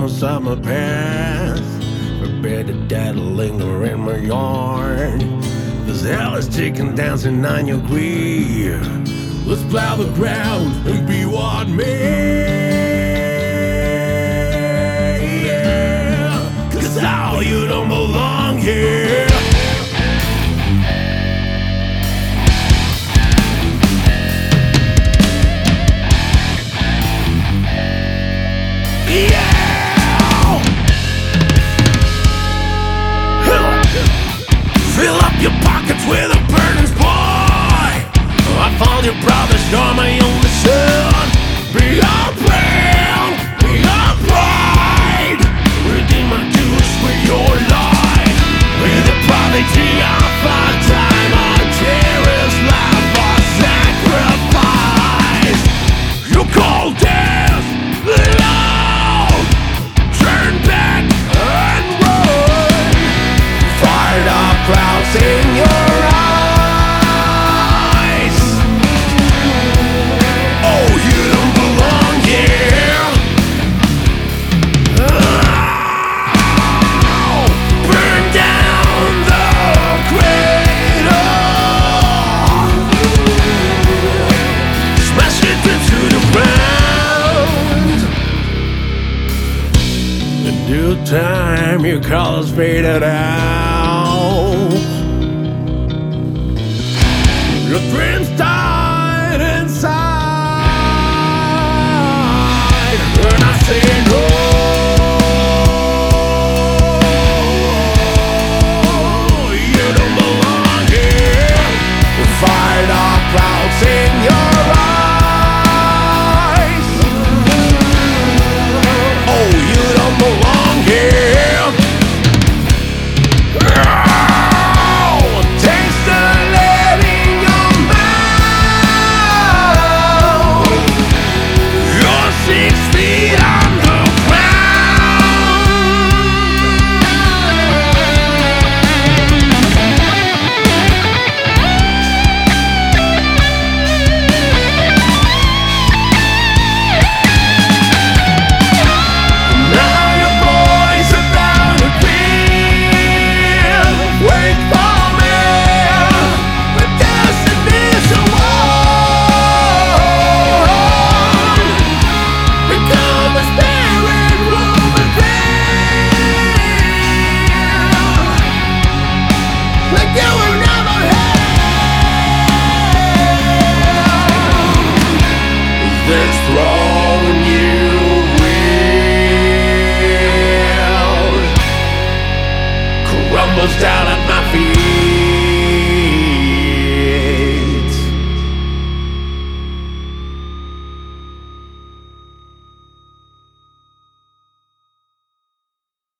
moments of my past. Forbid that linger in my yard. This hell is chicken dancing on your grill. Let's plow the ground and be one man. Yeah. Cause now you don't belong here. Fill up your pockets with a burning boy. I found your brothers, you're my only son. Be our brand, be our pride. Redeem my dues with your life. Be the prodigy of our time. Our dearest life, our sacrifice. You call death loud. Turn back and run. Fired up clouds in your eyes. Oh, you don't belong here. Oh, burn down the cradle. Smash it into the ground. In due time, your colors faded out.